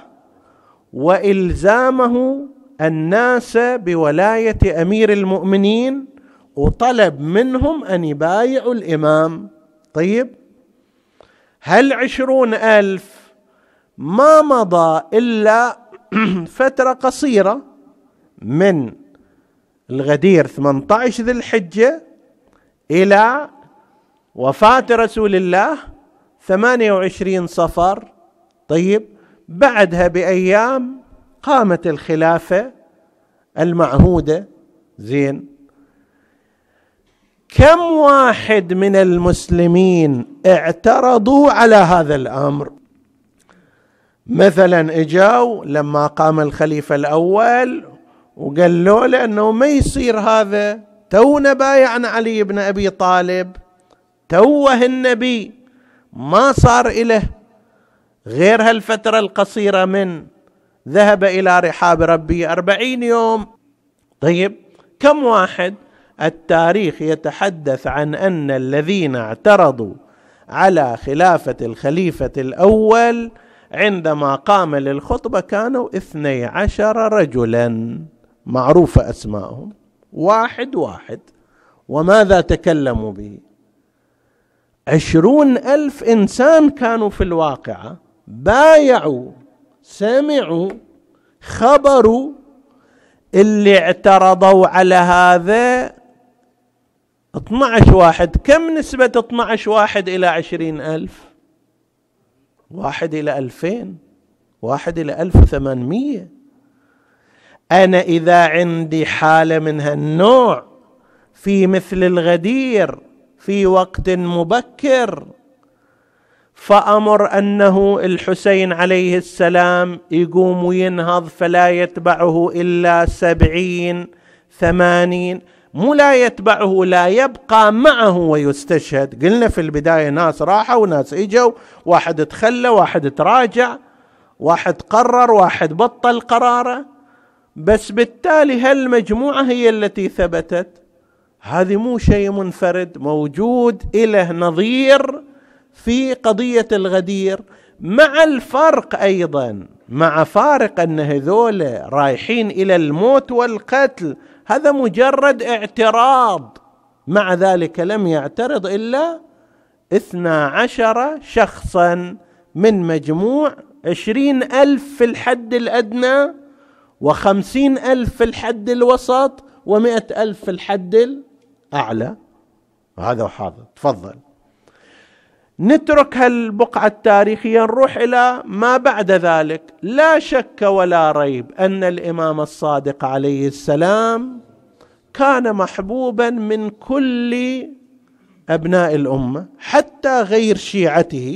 وإلزامه الناس بولاية أمير المؤمنين، وطلب منهم أن يبايعوا الإمام. طيب، هل 20,000 ما مضى إلا فترة قصيرة من الغدير 18 ذي الحجة إلى وفاة رسول الله 28 صفر. طيب، بعدها بأيام قامت الخلافة المعهودة. زين، كم واحد من المسلمين اعترضوا على هذا الأمر؟ مثلا اجاوا لما قام الخليفة الأول وقالوا له أنه ما يصير هذا، تونا بايعنا علي بن أبي طالب، توه النبي ما صار إله غير هالفترة القصيرة من ذهب إلى رحاب ربي 40 يوم. طيب، كم واحد؟ التاريخ يتحدث عن أن الذين اعترضوا على خلافة الخليفة الأول عندما قام للخطبة كانوا 12 رجلا، معروفة أسماءهم واحد واحد وماذا تكلموا به. 20,000 إنسان كانوا في الواقعة، بايعوا، سمعوا، خبروا. اللي اعترضوا على هذا 12 واحد. كم نسبة 12 واحد إلى 20,000؟ 1 إلى 2000، 1 إلى 1800. أنا إذا عندي حالة من هالنوع في مثل الغدير في وقت مبكر، فأمر أنه الحسين عليه السلام يقوم وينهض فلا يتبعه إلا 70 80، مو لا يتبعه، لا يبقى معه ويستشهد. قلنا في البداية ناس راحوا وناس اجوا، واحد تخلى، واحد تراجع، واحد قرر، واحد بطل قراره، بس بالتالي هالمجموعة هي التي ثبتت. هذه مو شيء منفرد، موجود إله نظير في قضية الغدير، مع الفرق أيضا، مع فارق أن هذول رايحين إلى الموت والقتل، هذا مجرد اعتراض، مع ذلك لم يعترض إلا 12 شخصا من مجموع 20,000 في الحد الأدنى، و50,000 في الحد الوسط، و100,000 في الحد الأعلى. هذا وهذا. تفضل، نترك هالبقعة التاريخية، نروح إلى ما بعد ذلك. لا شك ولا ريب أن الإمام الصادق عليه السلام كان محبوبا من كل أبناء الأمة، حتى غير شيعته.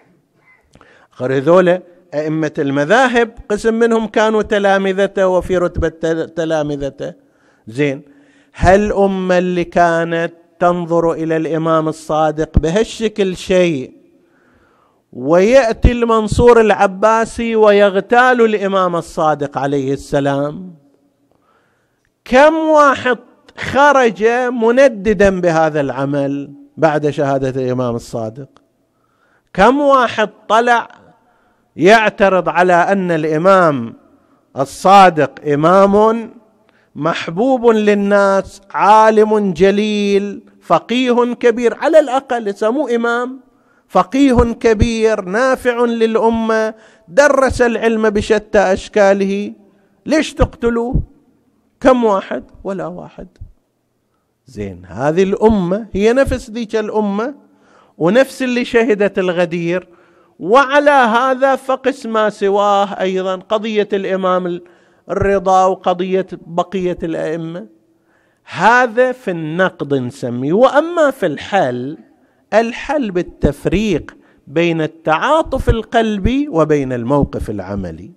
هذول أئمة المذاهب قسم منهم كانوا تلامذته وفي رتبة تلامذته. زين، هالأمة اللي كانت تنظر إلى الإمام الصادق بهالشكل شيء، ويأتي المنصور العباسي ويغتال الإمام الصادق عليه السلام، كم واحد خرج منددا بهذا العمل بعد شهادة الإمام الصادق؟ كم واحد طلع يعترض على أن الإمام الصادق إمام محبوب للناس، عالم جليل، فقيه كبير، على الأقل يسموه إمام، فقيه كبير نافع للأمة، درس العلم بشتى أشكاله، ليش تقتلوه؟ كم واحد؟ ولا واحد. زين، هذه الأمة هي نفس ذيك الأمة ونفس اللي شهدت الغدير، وعلى هذا فقس ما سواه أيضا قضية الإمام الرضا وقضية بقية الأئمة. هذا في النقد نسميه. وأما في الحل بالتفريق بين التعاطف القلبي وبين الموقف العملي.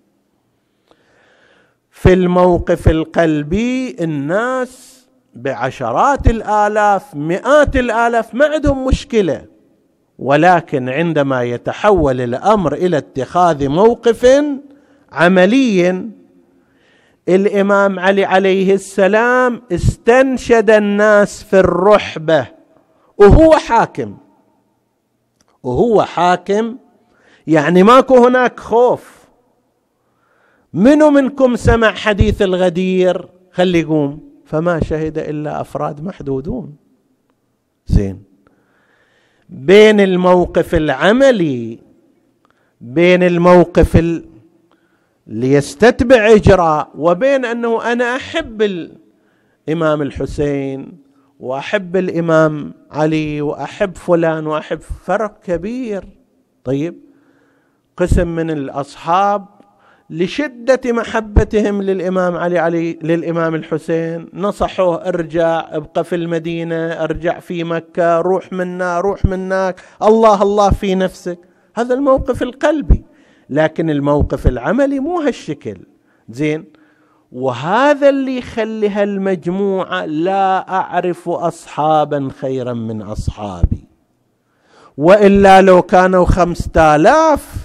في الموقف القلبي الناس بعشرات الآلاف مئات الآلاف ما عندهم مشكلة، ولكن عندما يتحول الأمر إلى اتخاذ موقف عملي، الإمام علي عليه السلام استنشد الناس في الرحبة وهو حاكم، يعني ماكو هناك خوف. منو منكم سمع حديث الغدير؟ خلي يقوم. فما شهد إلا أفراد محدودون. زين، بين الموقف العملي، بين الموقف اللي يستتبع إجراء، وبين أنه أنا أحب الإمام الحسين وأحب الإمام علي وأحب فلان وأحب، فرق كبير. طيب، قسم من الأصحاب لشدة محبتهم للإمام علي للإمام الحسين نصحوه: ارجع، ابقى في المدينة، ارجع في مكة، روح منا روح منك، الله الله في نفسك. هذا الموقف القلبي. لكن الموقف العملي مو هالشكل. زين، وهذا اللي يخلي هالمجموعة لا أعرف أصحابا خيرا من أصحابي، وإلا لو كانوا 5000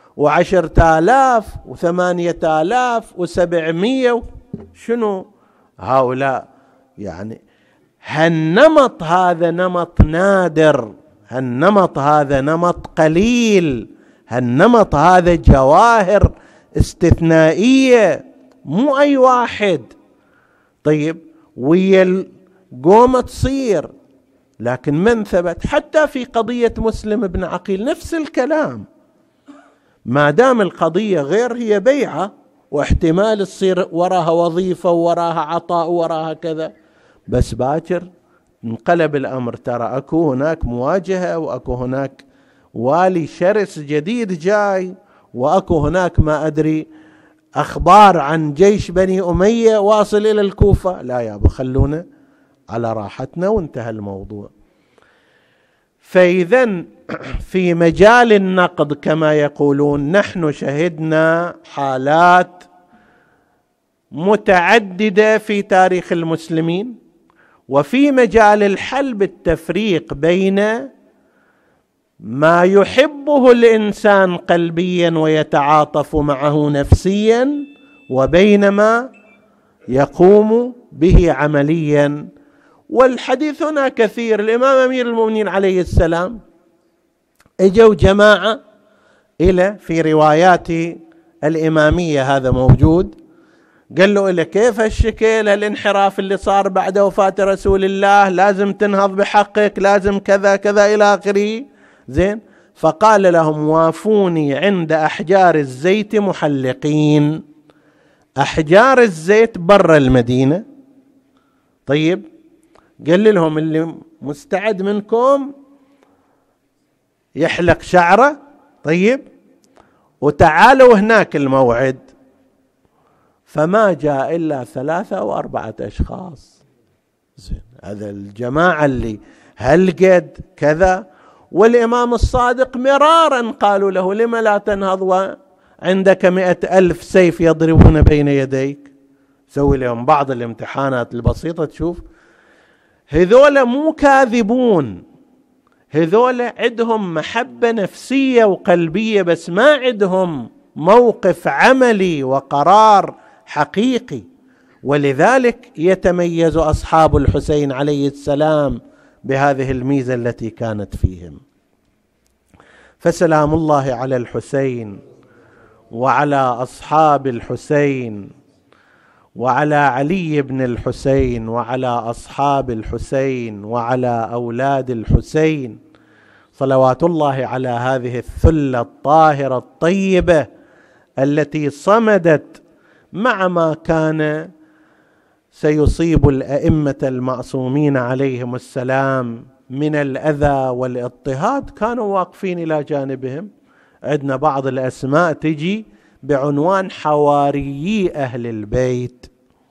و10,000 و8,000 و700 شنو هؤلاء؟ يعني هالنمط هذا نمط نادر، هالنمط هذا نمط قليل، هالنمط هذا جواهر استثنائية، مو أي واحد. طيب، ويا القومة تصير. لكن من ثبت حتى في قضية مسلم بن عقيل نفس الكلام، ما دام القضية غير هي بيعة، واحتمال تصير وراها وظيفة وراها عطاء وراها كذا، بس باكر انقلب الأمر، ترى أكو هناك مواجهة، وأكو هناك والي شرس جديد جاي، وأكو هناك ما أدري أخبار عن جيش بني أمية واصل إلى الكوفة. لا يا أبو، خلونا على راحتنا وانتهى الموضوع. فإذا في مجال النقد كما يقولون نحن شهدنا حالات متعددة في تاريخ المسلمين، وفي مجال الحل بالتفريق بين ما يحبه الإنسان قلبيا ويتعاطف معه نفسيا، وبين ما يقوم به عمليا. والحديث هنا كثير. الإمام أمير المؤمنين عليه السلام اجوا جماعة إلى، في روايات الإمامية هذا موجود، قال له: إلى كيف هالشكل، الانحراف اللي صار بعد وفاة رسول الله، لازم تنهض بحقك، لازم كذا كذا إلى آخره. زين، فقال لهم: وافوني عند أحجار الزيت محلقين. أحجار الزيت برا المدينة. طيب، قال لهم: اللي مستعد منكم يحلق شعره. طيب، وتعالوا هناك الموعد. فما جاء إلا 3 أو 4 أشخاص. زين، هذا الجماعة اللي هلقد كذا. والإمام الصادق مرارا قالوا له: لم لا تنهض وعندك 100,000 سيف يضربون بين يديك؟ سوي لهم بعض الامتحانات البسيطة تشوف. هذول مو كاذبون، هذول عندهم محبة نفسية وقلبية، بس ما عندهم موقف عملي وقرار حقيقي. ولذلك يتميز أصحاب الحسين عليه السلام بهذه الميزة التي كانت فيهم. فسلام الله على الحسين وعلى أصحاب الحسين وعلى علي بن الحسين وعلى أصحاب الحسين وعلى أولاد الحسين، صلوات الله على هذه الثلة الطاهرة الطيبة التي صمدت مع ما كان سيصيب الأئمة المعصومين عليهم السلام من الأذى والاضطهاد، كانوا واقفين إلى جانبهم. عندنا بعض الأسماء تجي بعنوان حواريي أهل البيت.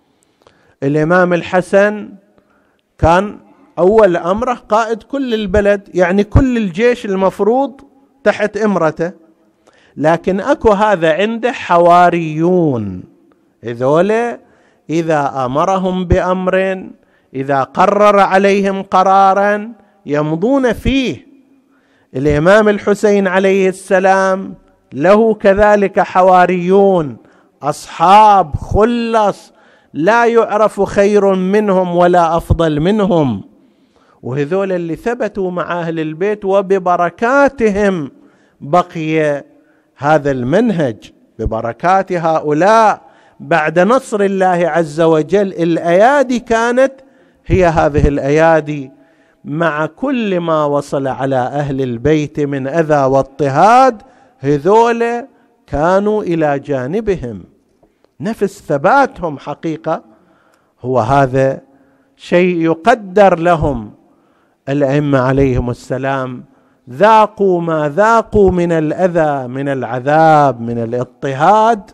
الإمام الحسن كان أول أمره قائد كل البلد، يعني كل الجيش المفروض تحت إمرته، لكن أكو هذا عنده حواريون، هذول إذا أمرهم بأمر، إذا قرر عليهم قرارا يمضون فيه. الإمام الحسين عليه السلام له كذلك حواريون، أصحاب خلص لا يعرف خير منهم ولا أفضل منهم، وهذول اللي ثبتوا مع أهل البيت، وببركاتهم بقي هذا المنهج. ببركات هؤلاء بعد نصر الله عز وجل الأيادي كانت هي هذه الأيادي، مع كل ما وصل على أهل البيت من أذى واضطهاد، هذول كانوا إلى جانبهم. نفس ثباتهم حقيقة هو هذا شيء يقدر لهم. الأئمة عليهم السلام ذاقوا ما ذاقوا من الأذى، من العذاب، من الاضطهاد،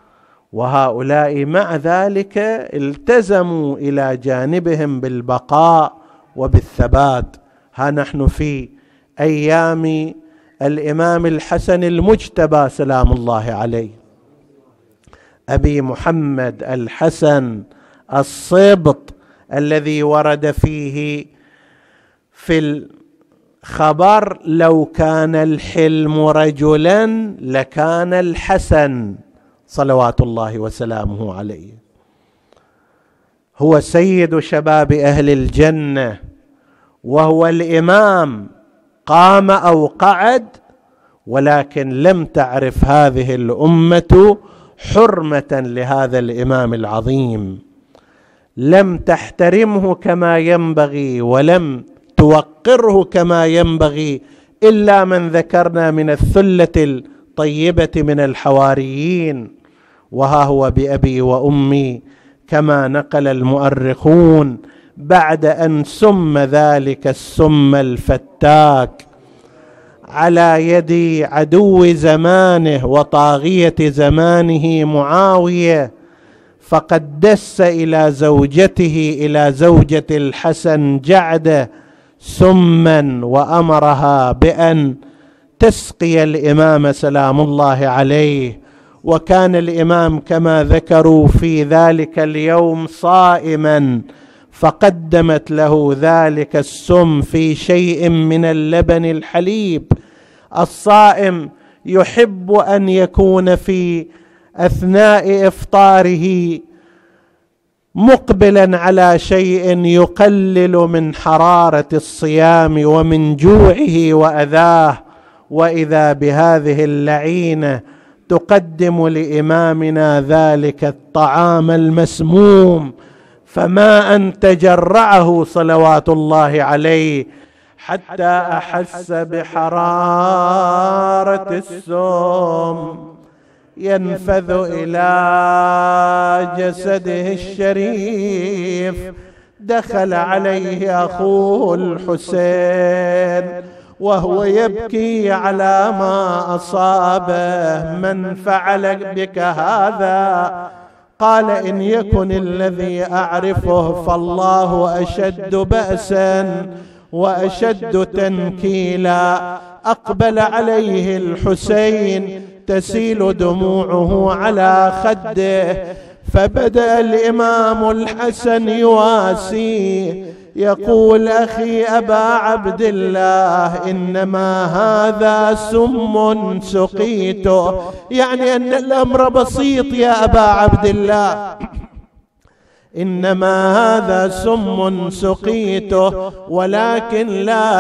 وهؤلاء مع ذلك التزموا إلى جانبهم بالبقاء وبالثبات. ها نحن في أيام الإمام الحسن المجتبى سلام الله عليه، أبي محمد الحسن الصبط، الذي ورد فيه في الخبر: لو كان الحلم رجلا لكان الحسن، صلوات الله وسلامه عليه. هو سيد شباب أهل الجنة، وهو الإمام، قام أو قعد، ولكن لم تعرف هذه الأمة حرمة لهذا الإمام العظيم، لم تحترمه كما ينبغي ولم توقره كما ينبغي إلا من ذكرنا من الثلة الطيبة من الحواريين. وها هو بأبي وأمي كما نقل المؤرخون، بعد أن سم ذلك السم الفتاك على يد عدو زمانه وطاغية زمانه معاوية، فقد دس إلى زوجته، إلى زوجة الحسن جعدة، سما وأمرها بأن تسقي الإمام سلام الله عليه. وكان الإمام كما ذكروا في ذلك اليوم صائما، فقدمت له ذلك السم في شيء من اللبن الحليب. الصائم يحب أن يكون في أثناء إفطاره مقبلا على شيء يقلل من حرارة الصيام ومن جوعه وأذاه، وإذا بهذه اللعينة تقدم لإمامنا ذلك الطعام المسموم، فما أن تجرعه صلوات الله عليه حتى أحس بحرارة السم ينفذ إلى جسده الشريف. دخل عليه أخوه الحسين وهو يبكي على ما أصابه: من فعل بك هذا؟ قال: إن يكن الذي أعرفه فالله أشد بأسا وأشد تنكيلا. أقبل عليه الحسين تسيل دموعه على خده، فبدأ الإمام الحسن يواسيه: يقول أخي أبا عبد الله إنما هذا سم سقيته، يعني أن الأمر بسيط يا أبا عبد الله، إنما هذا سم سقيته، ولكن لا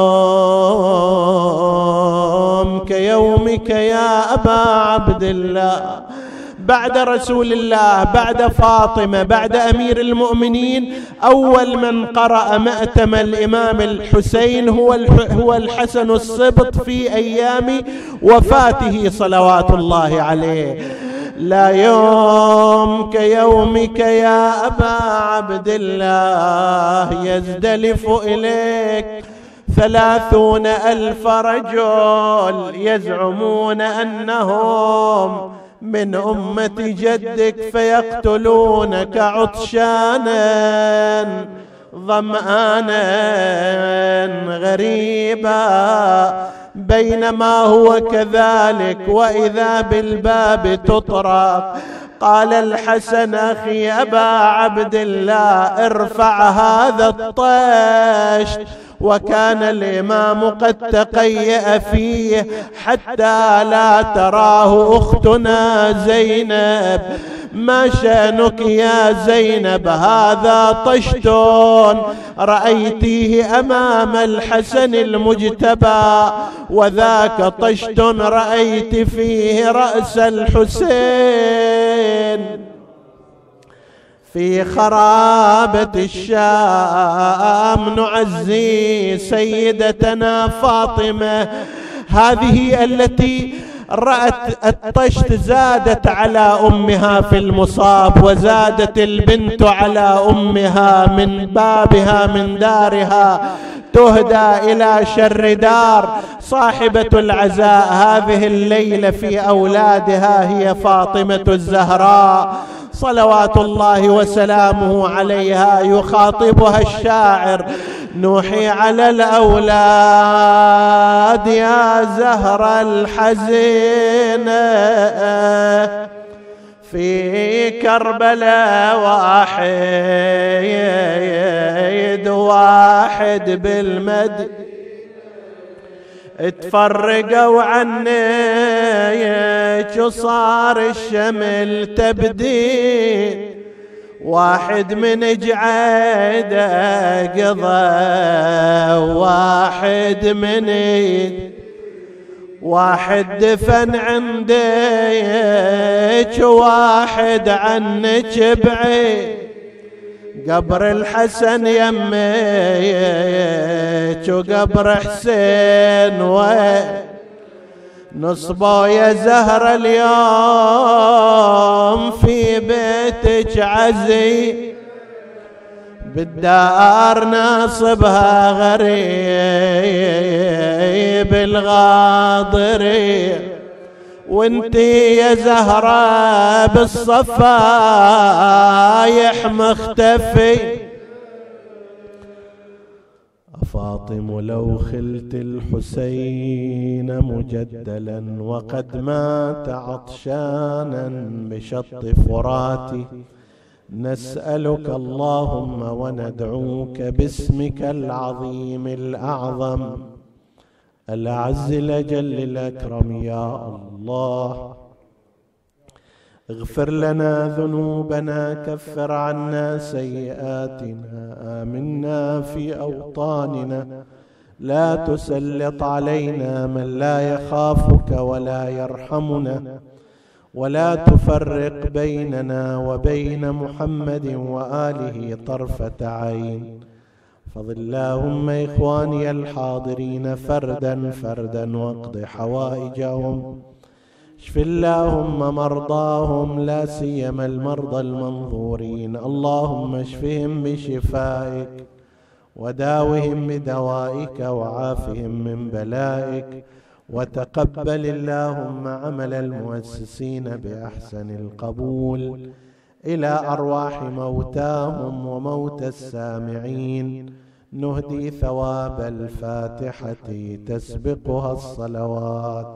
يوم كيومك يا أبا عبد الله. بعد رسول الله، بعد فاطمة، بعد أمير المؤمنين، أول من قرأ مأتم الإمام الحسين هو الحسن السبط في أيام وفاته صلوات الله عليه. لا يوم كيومك يا أبا عبد الله يزدلف إليك 30,000 رجل يزعمون أنهم من أمة جدك، فيقتلونك عطشانا ظمآنا غريبا. بينما هو كذلك وإذا بالباب تطرق، قال الحسن أخي أبا عبد الله ارفع هذا الطشت، وكان الإمام قد تقيأ فيه حتى لا تراه أختنا زينب. ما شأنك يا زينب؟ هذا طشت رأيتيه أمام الحسن المجتبى، وذاك طشت رأيت فيه رأس الحسين. في خرابة الشام نعزي سيدتنا فاطمة، هذه التي رأت الطشت زادت على أمها في المصاب، وزادت البنت على أمها من بابها من دارها تهدى إلى شر دار. صاحبة العزاء هذه الليلة في أولادها هي فاطمة الزهراء صلوات الله وسلامه عليها. يخاطبها الشاعر: نوحي على الأولاد يا زهر الحزينة، في كربلاء واحد بالمد تفرقوا عنك وصار الشمل تبدي، واحد من جعيده قضى واحد دفن عندك واحد عنك بعيد. قبر الحسن يميك وقبر حسين نصبوا يا زهرة اليوم في بيتك عزي، بالدار ناصبها غريب الغاضري، وانتي يا زهرة بالصفايح مختفي. فاطم لو خلت الحسين مجدلا وقد مات عطشانا بشط فراتي، نسألك اللهم وندعوك باسمك العظيم الأعظم الأعز الأجل الأكرم يا الله، اغفر لنا ذنوبنا، كفر عنا سيئاتنا، آمنا في أوطاننا، لا تسلط علينا من لا يخافك ولا يرحمنا، ولا تفرق بيننا وبين محمد وآله طرفة عين. فضل اللهم إخواني الحاضرين فردا فردا واقض حوائجهم، اشف اللهم مرضاهم لا سيما المرضى المنظورين، اللهم اشفهم بشفائك وداوهم بدوائك وعافهم من بلائك، وتقبل اللهم عمل المؤسسين بأحسن القبول إلى أرواح موتاهم وموتى السامعين. نهدي ثواب الفاتحة تسبقها الصلوات.